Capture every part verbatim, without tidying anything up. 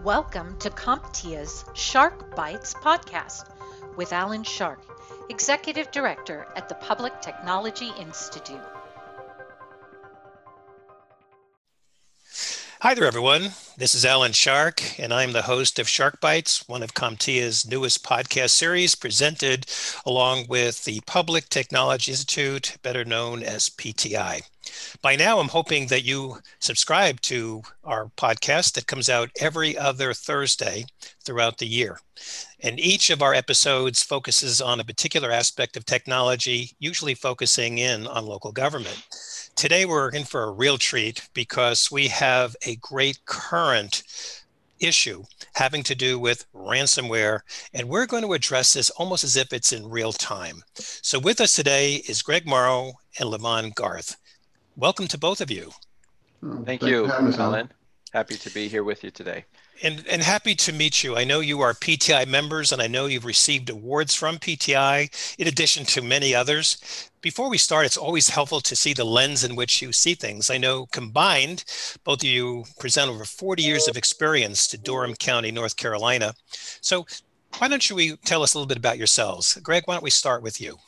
Welcome to CompTIA's Shark Bites podcast with Alan Shark, Executive Director at the Public Technology Institute. Hi there, everyone. This is Alan Shark, and I'm the host of Shark Bites, one of CompTIA's newest podcast series, presented along with the Public Technology Institute, better known as P T I. By now, I'm hoping that you subscribe to our podcast that comes out every other Thursday throughout the year. And each of our episodes focuses on a particular aspect of technology, usually focusing in on local government. Today, we're in for a real treat because we have a great current issue having to do with ransomware, and we're going to address this almost as if it's in real time. So with us today is Greg Morrow and Levon Garth. Welcome to both of you. Oh, Thank you, Alan. Happy to be here with you today. And, and happy to meet you. I know you are P T I members, and I know you've received awards from P T I, in addition to many others. Before we start, it's always helpful to see the lens in which you see things. I know combined, both of you present over forty years of experience to Durham County, North Carolina. So why don't you tell us a little bit about yourselves? Greg, why don't we start with you?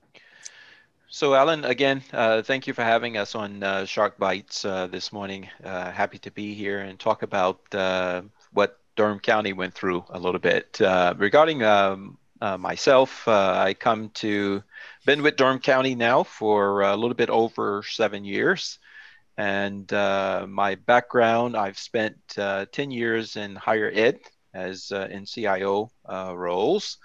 So Alan, again, uh, thank you for having us on uh, Shark Bites uh, this morning. Uh, happy to be here and talk about uh, what Durham County went through a little bit. Uh, regarding um, uh, myself, uh, I come to, been with Durham County now for a little bit over seven years. And uh, my background, I've spent uh, ten years in higher ed as uh, in C I O uh, roles.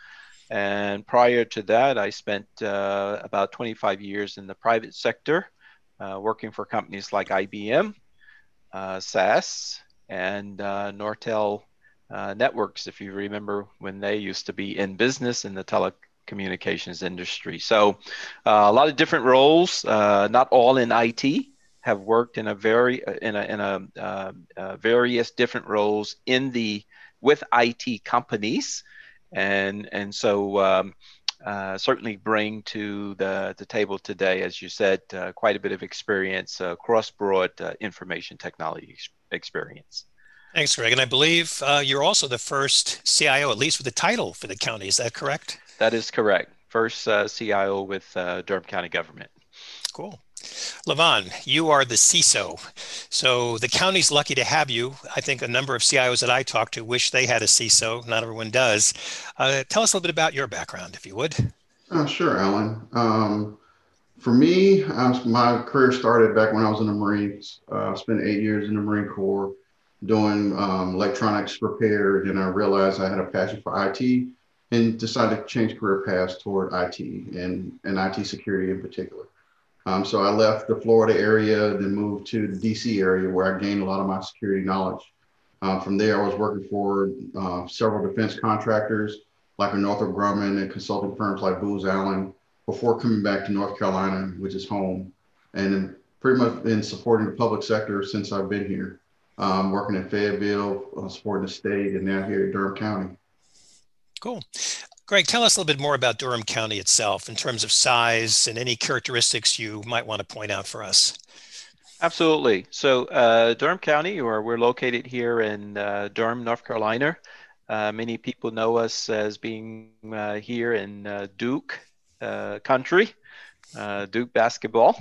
And prior to that, I spent uh, about twenty-five years in the private sector, uh, working for companies like I B M, uh, S A S, and uh, Nortel uh, Networks, if you remember when they used to be in business in the telecommunications industry. So uh, a lot of different roles, uh, not all in I T, have worked in a very in a in a uh, uh, various different roles in the with I T companies. And and so um, uh, certainly bring to the, the table today, as you said, uh, quite a bit of experience, uh, cross-broad uh, information technology ex- experience. Thanks, Greg. And I believe uh, you're also the first C I O, at least with the title for the county. Is that correct? That is correct. First uh, C I O with uh, Durham County government. Cool. Levon, you are the C I S O. So the county's lucky to have you. I think a number of C I Os that I talk to wish they had a C I S O. Not everyone does. Uh, tell us a little bit about your background, if you would. Uh, sure, Alan. Um, for me, I was, my career started back when I was in the Marines. Uh, I spent eight years in the Marine Corps doing um, electronics repair. Then I realized I had a passion for I T and decided to change career paths toward I T and, and I T security in particular. Um, so I left the Florida area, then moved to the D C area where I gained a lot of my security knowledge. Uh, from there, I was working for uh, several defense contractors like Northrop Grumman and consulting firms like Booz Allen before coming back to North Carolina, which is home, and then pretty much been supporting the public sector since I've been here, um, working in Fayetteville, uh, supporting the state, and now here at Durham County. Cool. Greg, tell us a little bit more about Durham County itself in terms of size and any characteristics you might want to point out for us. Absolutely. So uh, Durham County, or we're located here in uh, Durham, North Carolina. Uh, many people know us as being uh, here in uh, Duke uh, country, uh, Duke basketball.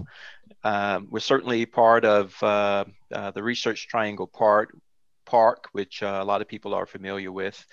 Um, we're certainly part of uh, uh, the Research Triangle Park, Park, which uh, a lot of people are familiar with.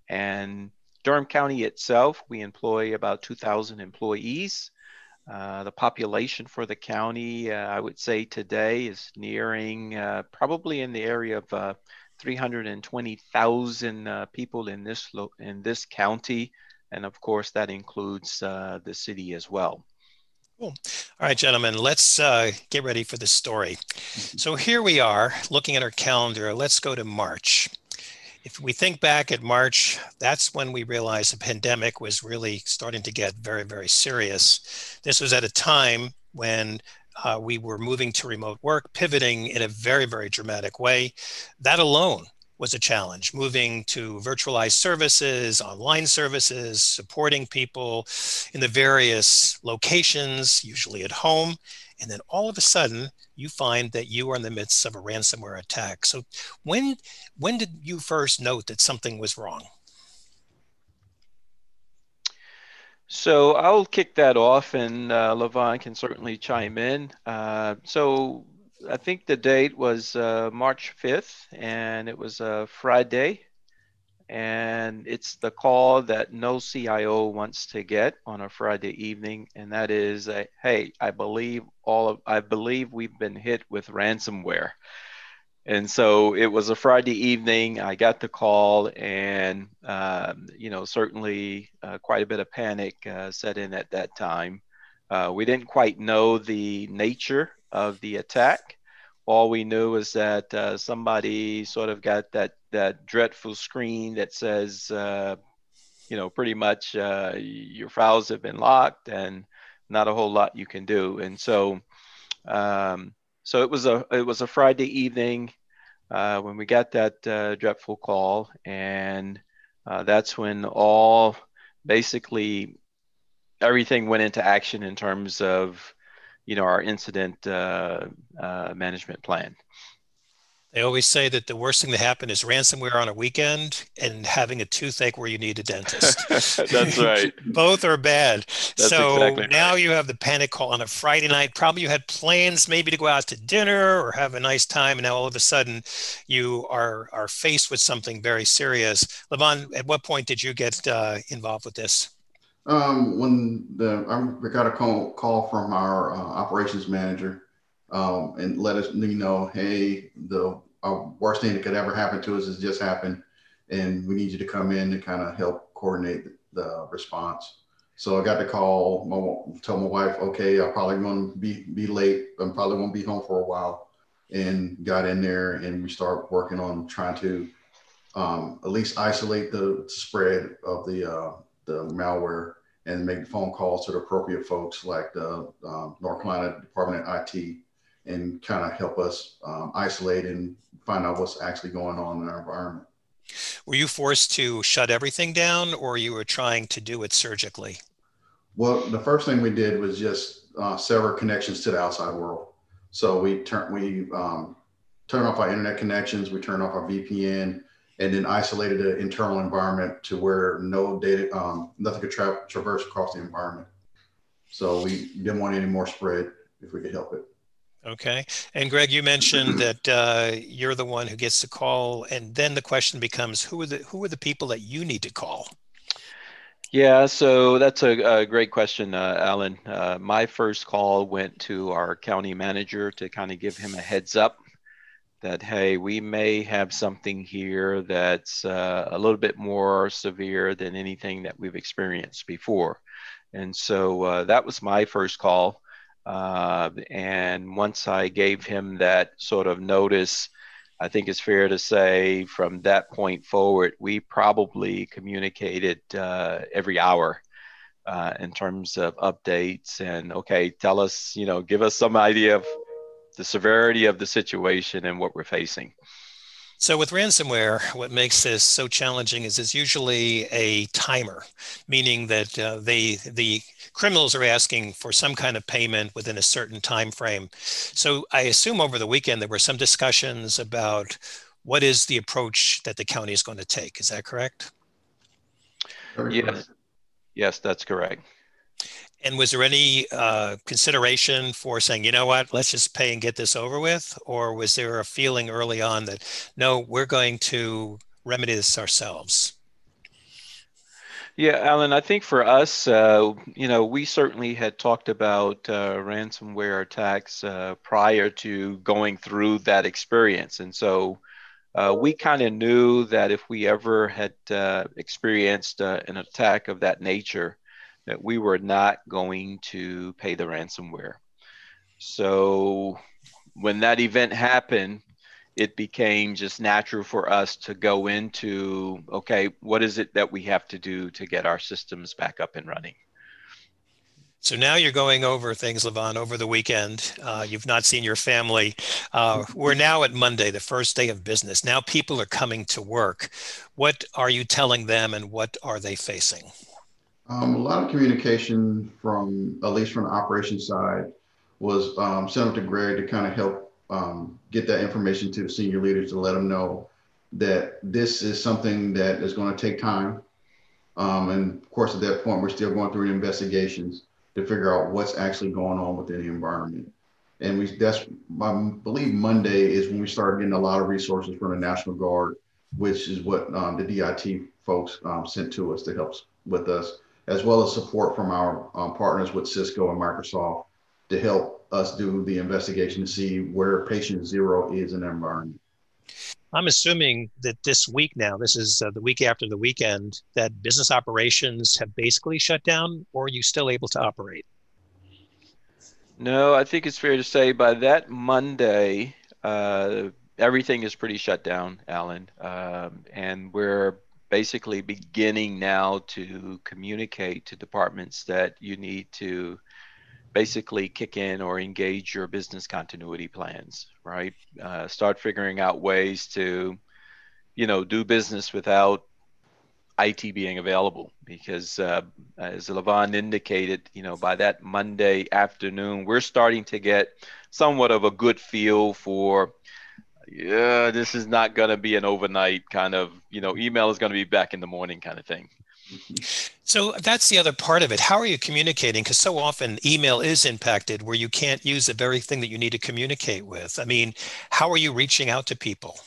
And Durham County itself, we employ about two thousand employees. Uh, the population for the county, uh, I would say today, is nearing uh, probably in the area of uh, three hundred twenty thousand uh, people in this lo- in this county, and of course that includes uh, the city as well. Cool. All right, gentlemen, let's uh, get ready for the story. So here we are looking at our calendar. Let's go to March. If we think back at March, that's when we realized the pandemic was really starting to get very, very serious. This was at a time when uh, we were moving to remote work, pivoting in a very, very dramatic way. That alone was a challenge. Moving to virtualized services, online services, supporting people in the various locations, usually at home. And then all of a sudden, you find that you are in the midst of a ransomware attack. So when, when did you first note that something was wrong? So I'll kick that off, and uh, Levon can certainly chime in. Uh, so I think the date was uh, March fifth, and it was a Friday. And it's the call that no C I O wants to get on a Friday evening, and that is, a, hey, I believe all of I believe we've been hit with ransomware. And so it was a Friday evening. I got the call, and um, you know, certainly uh, quite a bit of panic uh, set in at that time. Uh, we didn't quite know the nature of the attack. All we knew was that uh, somebody sort of got that that dreadful screen that says, uh, you know, pretty much uh, your files have been locked, and not a whole lot you can do. And so. Um, So it was a it was a Friday evening uh, when we got that uh, dreadful call, and uh, that's when all basically everything went into action in terms of, you know, our incident uh, uh, management plan. They always say that the worst thing that happened is ransomware on a weekend and having a toothache where you need a dentist. That's right. Both are bad. That's so exactly now right. you have the panic call on a Friday night. Probably you had plans maybe to go out to dinner or have a nice time. And now all of a sudden you are, are faced with something very serious. Levon, at what point did you get uh, involved with this? Um, when the I got a call, call from our uh, operations manager um, and let us you know, hey, the uh, worst thing that could ever happen to us has just happened, and we need you to come in and kind of help coordinate the response. So I got the call. My, told my wife, okay, I'm probably going to be be late. I'm probably going to be home for a while, and got in there and we start working on trying to um, at least isolate the spread of the uh, the malware and make phone calls to the appropriate folks like the um, North Carolina Department of I T and kind of help us um, isolate and find out what's actually going on in our environment. Were you forced to shut everything down, or you were trying to do it surgically? Well, the first thing we did was just uh, sever connections to the outside world. So we turn we um, turned off our internet connections, we turned off our V P N, and then isolated the internal environment to where no data, um, nothing could tra- traverse across the environment. So we didn't want any more spread if we could help it. Okay. And Greg, you mentioned that uh, you're the one who gets the call, and then the question becomes, who are the who are the people that you need to call? Yeah, so that's a, a great question, uh, Alan. Uh, my first call went to our county manager to kind of give him a heads up that, hey, we may have something here that's uh, a little bit more severe than anything that we've experienced before. And so uh, that was my first call. Uh, and once I gave him that sort of notice, I think it's fair to say from that point forward, we probably communicated uh, every hour uh, in terms of updates and, okay, tell us, you know, give us some idea of the severity of the situation and what we're facing. So with ransomware, what makes this so challenging is it's usually a timer, meaning that uh, they the criminals are asking for some kind of payment within a certain time frame. So I assume over the weekend there were some discussions about what is the approach that the county is going to take. Is that correct? Very Yes, correct. yes, that's correct. And was there any uh, consideration for saying, you know what, let's just pay and get this over with? Or was there a feeling early on that, no, we're going to remedy this ourselves? Yeah, Alan, I think for us, uh, you know, we certainly had talked about uh, ransomware attacks uh, prior to going through that experience. And so uh, we kind of knew that if we ever had uh, experienced uh, an attack of that nature, that we were not going to pay the ransomware. So when that event happened, it became just natural for us to go into, okay, what is it that we have to do to get our systems back up and running? So now you're going over things, Levon, over the weekend. Uh, you've not seen your family. Uh, we're now at Monday, the first day of business. Now people are coming to work. What are you telling them and what are they facing? Um, a lot of communication from, at least from the operations side, was um, sent up to Greg to kind of help um, get that information to the senior leaders to let them know that this is something that is going to take time. Um, and of course, at that point, we're still going through the investigations to figure out what's actually going on within the environment. And we that's I believe Monday is when we started getting a lot of resources from the National Guard, which is what um, the D I T folks um, sent to us to help with us, as well as support from our um, partners with Cisco and Microsoft to help us do the investigation to see where patient zero is in the environment. I'm assuming that this week now, this is uh, the week after the weekend, that business operations have basically shut down, or are you still able to operate? No, I think it's fair to say by that Monday, uh, everything is pretty shut down, Alan. Um, and we're basically beginning now to communicate to departments that you need to basically kick in or engage your business continuity plans, right? Uh, start figuring out ways to, you know, do business without I T being available, because uh, as Levon indicated, you know, by that Monday afternoon, we're starting to get somewhat of a good feel for, yeah, this is not going to be an overnight kind of, you know, email is going to be back in the morning kind of thing. So that's the other part of it. How are you communicating? Because so often email is impacted where you can't use the very thing that you need to communicate with. I mean, how are you reaching out to people?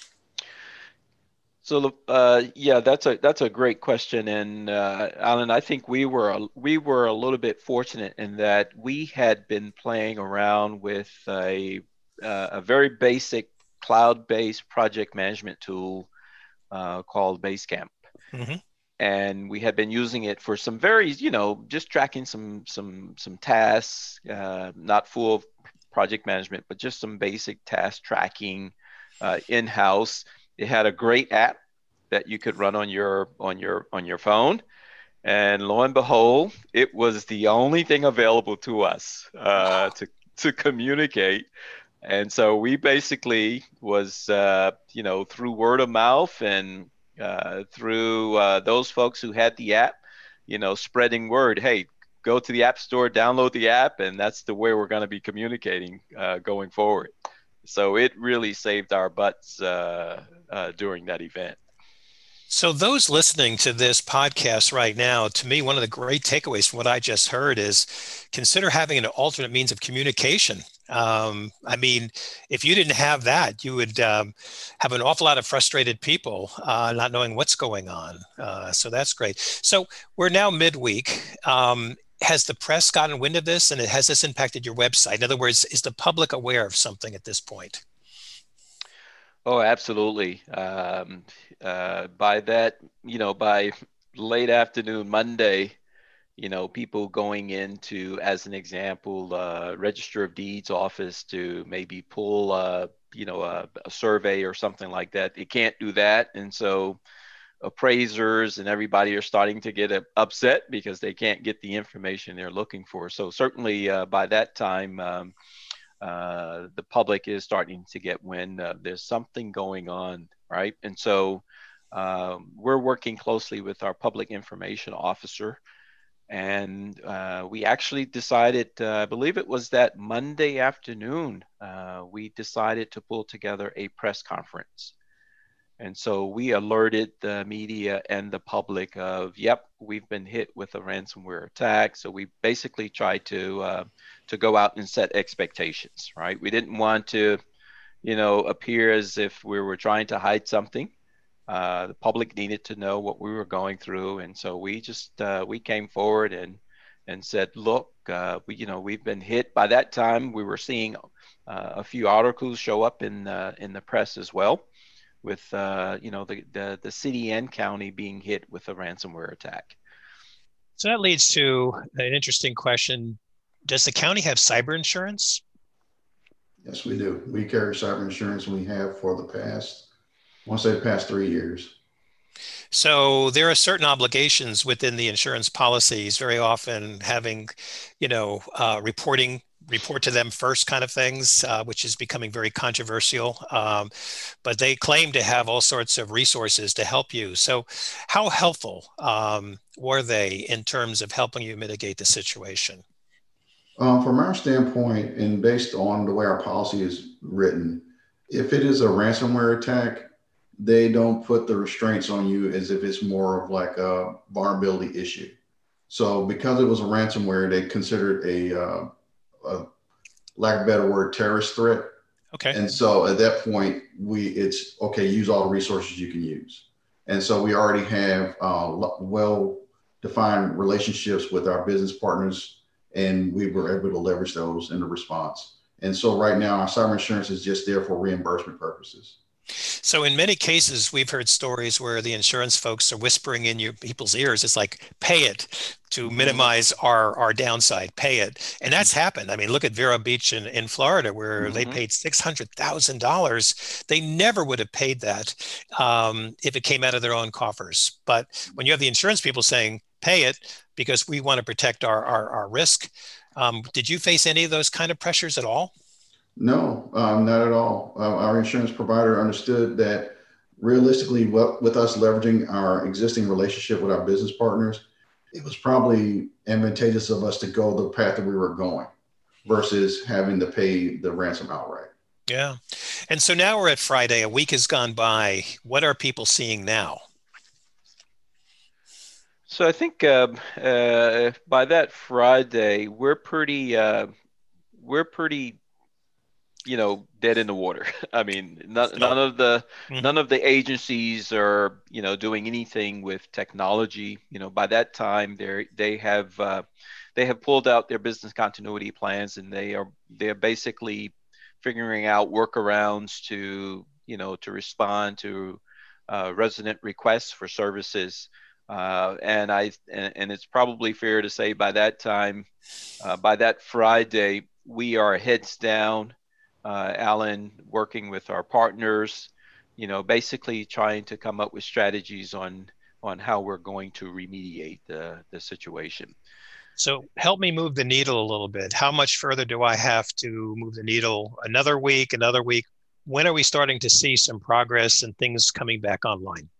So uh, yeah, that's a that's a great question, and uh, Alan, I think we were a, we were a little bit fortunate in that we had been playing around with a uh, a very basic cloud-based project management tool uh, called Basecamp, Mm-hmm. and we had been using it for some very, you know, just tracking some some some tasks, uh, not full project management, but just some basic task tracking uh, in-house. It had a great app that you could run on your on your on your phone, and lo and behold, it was the only thing available to us uh, to to communicate. And so we basically was uh, you know, through word of mouth and uh, through uh, those folks who had the app, you know, spreading word. Hey, go to the App Store, download the app, and that's the way we're going to be communicating uh, going forward. So it really saved our butts uh, uh, during that event. So those listening to this podcast right now, to me, one of the great takeaways from what I just heard is consider having an alternate means of communication. Um, I mean, if you didn't have that, you would um, have an awful lot of frustrated people uh, not knowing what's going on. Uh, so that's great. So we're now midweek. Um, has the press gotten wind of this, and has this impacted your website? In other words, is the public aware of something at this point? Oh, absolutely. Um, uh, by that, you know, by late afternoon Monday, you know, people going into, as an example, uh, Register of Deeds office to maybe pull, uh, you know, a, a survey or something like that. They can't do that. And so appraisers and everybody are starting to get upset because they can't get the information they're looking for. So certainly uh, by that time, um, uh, the public is starting to get wind uh, there's something going on, right? And so um, we're working closely with our public information officer, and uh, we actually decided, uh, I believe it was that Monday afternoon, uh, we decided to pull together a press conference. And so we alerted the media and the public of, yep, we've been hit with a ransomware attack. So we basically tried to uh, to go out and set expectations, right? We didn't want to, you know, appear as if we were trying to hide something. Uh, the public needed to know what we were going through, and so we just uh, we came forward and and said, look, uh, we you know we've been hit. By that time, we were seeing uh, a few articles show up in uh, in the press as well, with uh, you know the, the the city and county being hit with a ransomware attack. So that leads to an interesting question. Does the county have cyber insurance? Yes, we do. We carry cyber insurance, and we have for the past, I want to say the past three years. So there are certain obligations within the insurance policies, very often having, you know, uh, reporting report to them first kind of things, uh, which is becoming very controversial. Um, but they claim to have all sorts of resources to help you. So how helpful um, were they in terms of helping you mitigate the situation? Um, from our standpoint, and based on the way our policy is written, if it is a ransomware attack, they don't put the restraints on you as if it's more of like a vulnerability issue. So because it was a ransomware, they considered a, uh, a lack of a better word, terrorist threat. Okay. And so at that point, we it's okay, use all the resources you can use. And so we already have uh, well-defined relationships with our business partners, and we were able to leverage those in the response. And so right now, our cyber insurance is just there for reimbursement purposes. So in many cases, we've heard stories where the insurance folks are whispering in your people's ears, it's like, pay it to minimize our, our downside, pay it. And that's happened. I mean, look at Vero Beach in, in Florida, where mm-hmm. they paid six hundred thousand dollars. They never would have paid that um, if it came out of their own coffers. But when you have the insurance people saying, pay it because we want to protect our, our, our risk, um, did you face any of those kind of pressures at all? No, um, not at all. Uh, our insurance provider understood that realistically, what, with us leveraging our existing relationship with our business partners, it was probably advantageous of us to go the path that we were going versus having to pay the ransom outright. Yeah. And so now we're at Friday. A week has gone by. What are people seeing now? So I think uh, uh, by that Friday, we're pretty, uh, we're pretty, you know, dead in the water. I mean, none, none of the mm-hmm. none of the agencies are, you know, doing anything with technology. You know, by that time, they they have uh, they have pulled out their business continuity plans, and they are they are basically figuring out workarounds to, you know, to respond to uh, resident requests for services. Uh, and I and, and it's probably fair to say by that time, uh, by that Friday, we are heads down. Uh, Alan, working with our partners, you know, basically trying to come up with strategies on on how we're going to remediate the, the situation. So help me move the needle a little bit. How much further do I have to move the needle? Another week, another week? When are we starting to see some progress and things coming back online?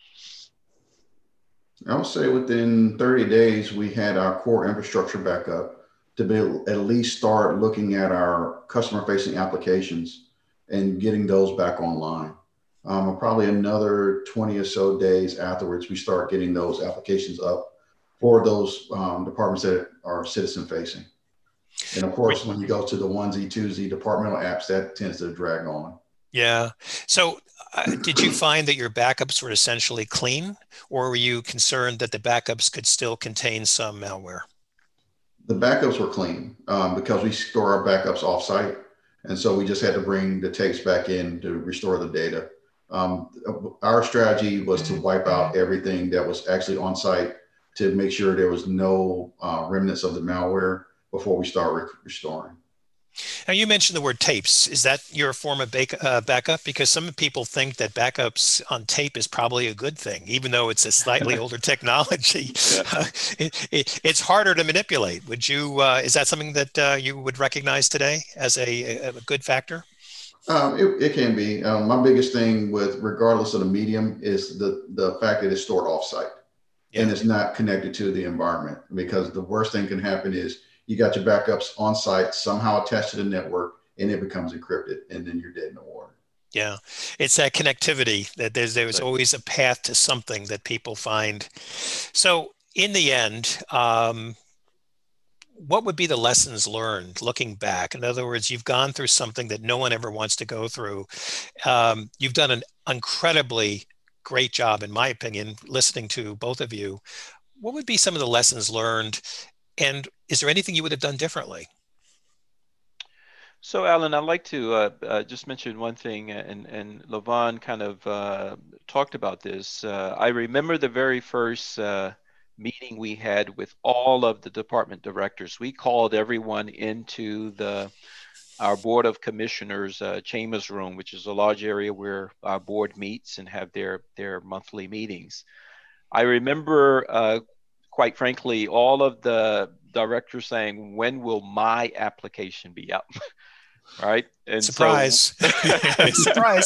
I would say within thirty days, we had our core infrastructure back up to be at least start looking at our customer facing applications and getting those back online. Um, probably another twenty or so days afterwards, we start getting those applications up for those um, departments that are citizen facing. And of course, when you go to the onesie, twosie departmental apps, that tends to drag on. Yeah. So uh, did you find that your backups were essentially clean, or were you concerned that the backups could still contain some malware? The backups were clean um, because we store our backups offsite. And so we just had to bring the tapes back in to restore the data. Um, our strategy was to wipe out everything that was actually on site to make sure there was no uh, remnants of the malware before we start re- restoring. Now, you mentioned the word tapes. Is that your form of back, uh, backup? Because some people think that backups on tape is probably a good thing, even though it's a slightly older technology. Yeah. Uh, it, it, it's harder to manipulate. Would you? Uh, is that something that uh, you would recognize today as a, a good factor? Um, it, it can be. Um, my biggest thing with, regardless of the medium, is the the fact that it's stored offsite, yeah. and it's not connected to the environment. Because the worst thing can happen is you got your backups on site, somehow attached to the network, and it becomes encrypted, and then you're dead in the water. Yeah, it's that connectivity that there's there's always a path to something that people find. So in the end, um, what would be the lessons learned looking back? In other words, you've gone through something that no one ever wants to go through. Um, you've done an incredibly great job, in my opinion, listening to both of you. What would be some of the lessons learned? And is there anything you would have done differently? So, Alan, I'd like to uh, uh, just mention one thing, and, and Levon kind of uh, talked about this. Uh, I remember the very first uh, meeting we had with all of the department directors. We called everyone into the our Board of Commissioners uh, chambers room, which is a large area where our board meets and have their, their monthly meetings. I remember, uh, quite frankly, all of the directors saying, when will my application be up? Right? And surprise. So, surprise.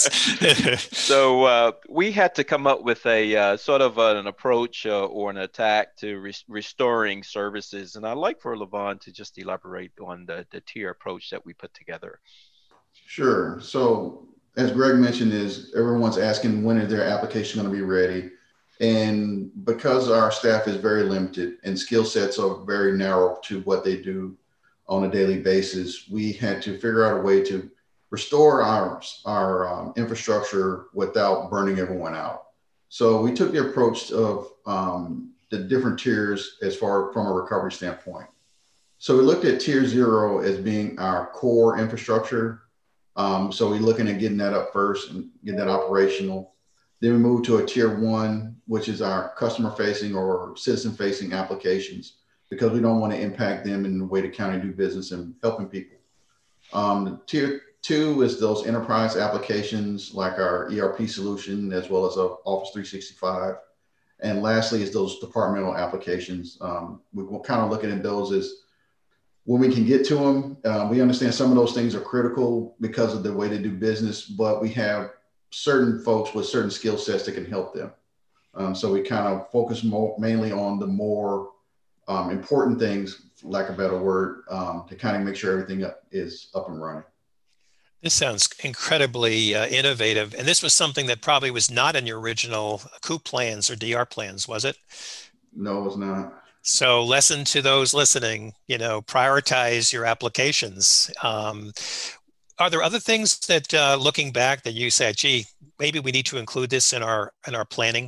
so uh, we had to come up with a uh, sort of an approach uh, or an attack to re- restoring services. And I'd like for Levon to just elaborate on the, the tier approach that we put together. Sure. So as Greg mentioned, is everyone's asking when is their application going to be ready? And because our staff is very limited and skill sets are very narrow to what they do on a daily basis, we had to figure out a way to restore our, our um, infrastructure without burning everyone out. So we took the approach of um, the different tiers as far from a recovery standpoint. So we looked at tier zero as being our core infrastructure. Um, so we're looking at getting that up first and getting that operational. Then we moved to a tier one, which is our customer facing or citizen facing applications, because we don't want to impact them in the way the county do business and helping people. Um, tier two is those enterprise applications like our E R P solution, as well as our Office three sixty-five. And lastly is those departmental applications. Um, we, we're kind of looking at those as when we can get to them. Uh, we understand some of those things are critical because of the way they do business, but we have certain folks with certain skill sets that can help them. Um, so we kind of focus more, mainly on the more Um, important things, for lack of a better word, um, to kind of make sure everything up, is up and running. This sounds incredibly uh, innovative. And this was something that probably was not in your original C O O P plans or D R plans, was it? No, it's not. So lesson to those listening, you know, prioritize your applications. Um, are there other things that uh, looking back that you said, gee, maybe we need to include this in our in our planning?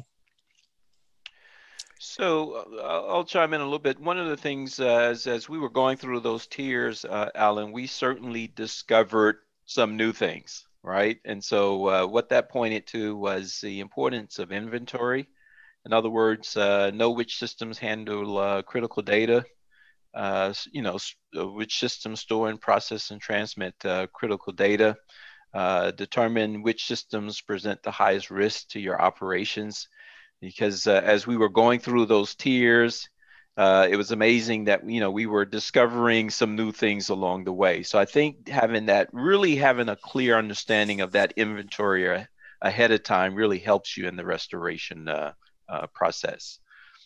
So uh, I'll chime in a little bit. One of the things uh, as, as we were going through those tiers, uh, Alan, we certainly discovered some new things, right? And so uh, what that pointed to was the importance of inventory. In other words, uh, know which systems handle uh, critical data, uh, you know, which systems store and process and transmit uh, critical data, uh, determine which systems present the highest risk to your operations. Because uh, as we were going through those tiers, uh, it was amazing that, you know, we were discovering some new things along the way. So I think having that, really having a clear understanding of that inventory ahead of time really helps you in the restoration uh, uh, process.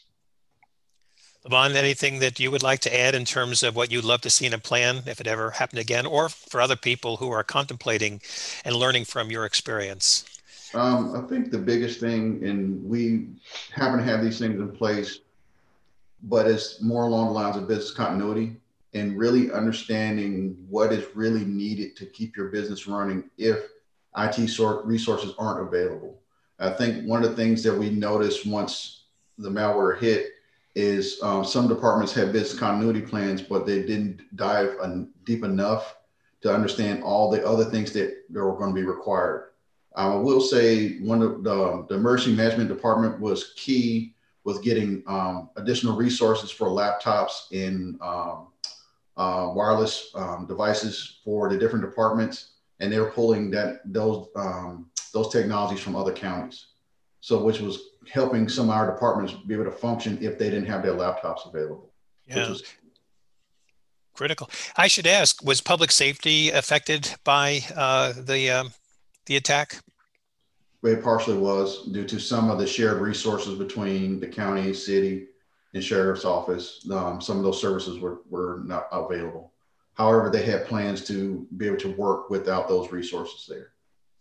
Levon, anything that you would like to add in terms of what you'd love to see in a plan if it ever happened again, or for other people who are contemplating and learning from your experience? Um, I think the biggest thing, and we happen to have these things in place, but it's more along the lines of business continuity and really understanding what is really needed to keep your business running if I T sort resources aren't available. I think one of the things that we noticed once the malware hit is um, some departments had business continuity plans, but they didn't dive deep enough to understand all the other things that were going to be required. I will say one of the, the emergency management department was key with getting um, additional resources for laptops and um, uh, wireless um, devices for the different departments. And they were pulling that those um, those technologies from other counties. So which was helping some of our departments be able to function if they didn't have their laptops available. Yeah. Which was critical. I should ask, was public safety affected by uh, the um, the attack? It partially was due to some of the shared resources between the county, city, and sheriff's office. Um, some of those services were, were not available. However, they had plans to be able to work without those resources there.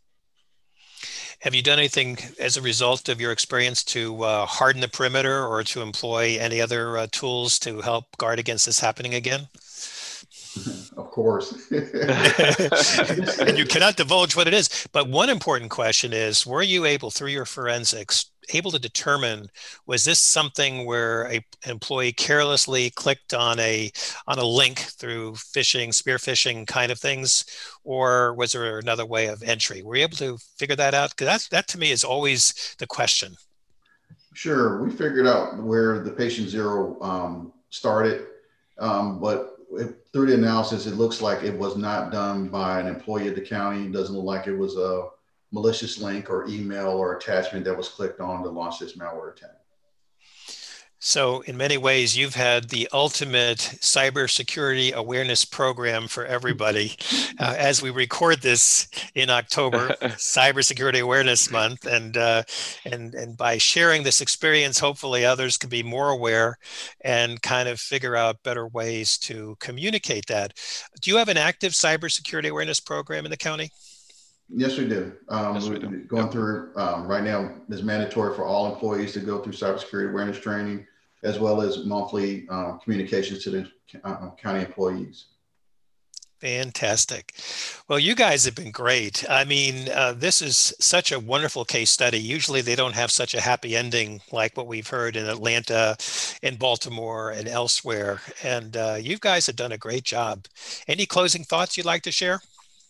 Have you done anything as a result of your experience to uh, harden the perimeter or to employ any other uh, tools to help guard against this happening again? Of course. And you cannot divulge what it is. But one important question is, were you able, through your forensics, able to determine, was this something where a, an employee carelessly clicked on a on a link through phishing, spear phishing kind of things, or was there another way of entry? Were you able to figure that out? Because that, that to me is always the question. Sure. We figured out where the patient zero um, started, um, but it, through the analysis, it looks like it was not done by an employee of the county. It doesn't look like it was a malicious link or email or attachment that was clicked on to launch this malware attack. So in many ways, you've had the ultimate cybersecurity awareness program for everybody. Uh, as we record this in October, Cybersecurity Awareness Month, and uh, and and by sharing this experience, hopefully others can be more aware and kind of figure out better ways to communicate that. Do you have an active cybersecurity awareness program in the county? Yes, we do. Um, yes, we do. Going yep. through um, right now is mandatory for all employees to go through cybersecurity awareness training, as well as monthly uh, communications to the uh, county employees. Fantastic. Well, you guys have been great. I mean, uh, this is such a wonderful case study. Usually they don't have such a happy ending like what we've heard in Atlanta, in Baltimore, and elsewhere. And uh, you guys have done a great job. Any closing thoughts you'd like to share?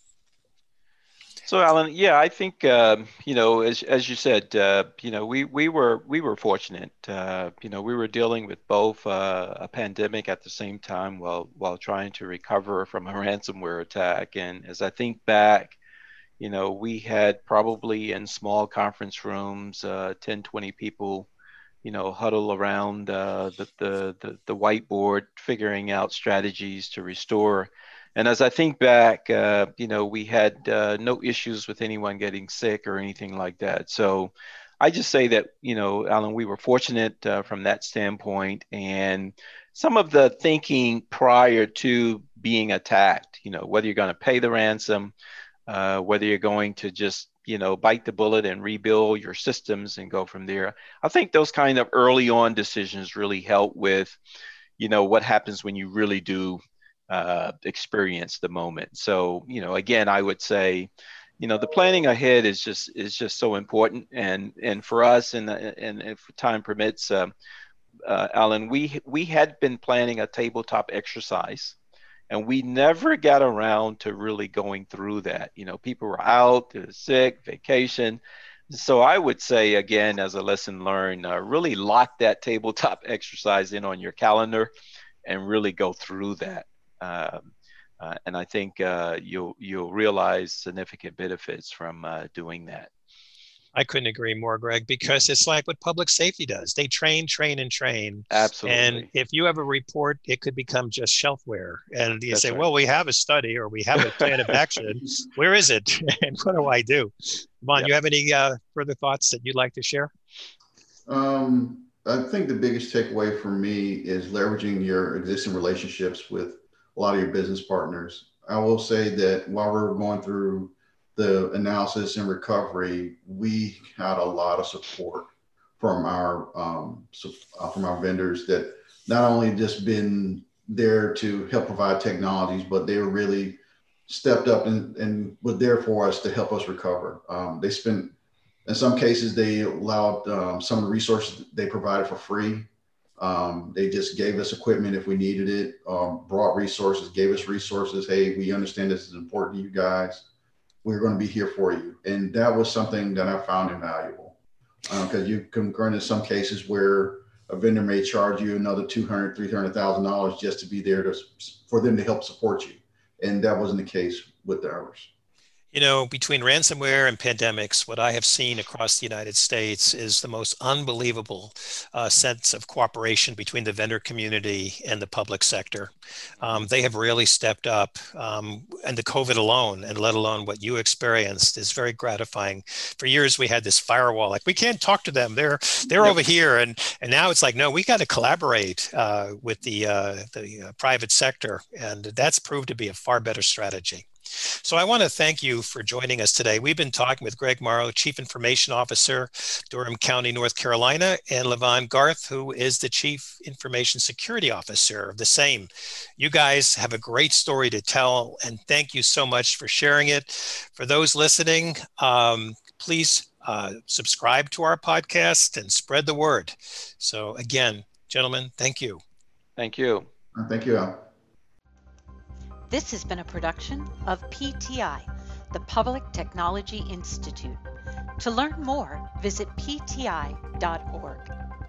So, Alan, yeah, I think uh, you know, as as you said, uh, you know, we we were we were fortunate. Uh, you know, we were dealing with both uh, a pandemic at the same time while while trying to recover from a ransomware attack. And as I think back, you know, we had probably in small conference rooms, uh, ten, twenty people, you know, huddle around uh, the, the the the whiteboard, figuring out strategies to restore. And as I think back, uh, you know, we had uh, no issues with anyone getting sick or anything like that. So I just say that, you know, Alan, we were fortunate uh, from that standpoint. And some of the thinking prior to being attacked, you know, whether you're going to pay the ransom, uh, whether you're going to just, you know, bite the bullet and rebuild your systems and go from there. I think those kind of early on decisions really help with, you know, what happens when you really do Uh, experience the moment. So, you know, again, I would say, you know, the planning ahead is just is just so important. And and for us, and and if time permits, uh, uh, Alan, we we had been planning a tabletop exercise, and we never got around to really going through that. You know, people were out, they were sick, vacation. So I would say, again, as a lesson learned, uh, really lock that tabletop exercise in on your calendar and really go through that. Um, uh, and I think uh, you'll you'll realize significant benefits from uh, doing that. I couldn't agree more, Greg, because it's like what public safety does. They train, train, and train. Absolutely. And if you have a report, it could become just shelfware. And you That's say, right. well, we have a study or we have a plan of action. Where is it? And what do I do? Vaughn, yep. You have any uh, further thoughts that you'd like to share? Um, I think the biggest takeaway for me is leveraging your existing relationships with a lot of your business partners. I will say that while we're going through the analysis and recovery, we had a lot of support from our um, so, uh, from our vendors that not only just been there to help provide technologies, but they were really stepped up and, and were there for us to help us recover. Um, they spent, in some cases, they allowed um, some of the resources they provided for free. Um, they just gave us equipment if we needed it, um, brought resources, gave us resources. Hey, we understand this is important to you guys. We're going to be here for you. And that was something that I found invaluable because uh, you can run in some cases where a vendor may charge you another two hundred thousand dollars, three hundred thousand dollars just to be there to, for them to help support you. And that wasn't the case with ours. You know, between ransomware and pandemics, what I have seen across the United States is the most unbelievable uh, sense of cooperation between the vendor community and the public sector. Um, they have really stepped up, um, and the COVID alone, and let alone what you experienced, is very gratifying. For years, we had this firewall, like we can't talk to them; they're they're yep. over here, and and now it's like, no, we got to collaborate uh, with the uh, the uh, private sector, and that's proved to be a far better strategy. So I want to thank you for joining us today. We've been talking with Greg Morrow, Chief Information Officer, Durham County, North Carolina, and Levon Garth, who is the Chief Information Security Officer of the same. You guys have a great story to tell, and thank you so much for sharing it. For those listening, um, please uh, subscribe to our podcast and spread the word. So again, gentlemen, thank you. Thank you. Thank you, Al. This has been a production of P T I, the Public Technology Institute. To learn more, visit P T I dot org.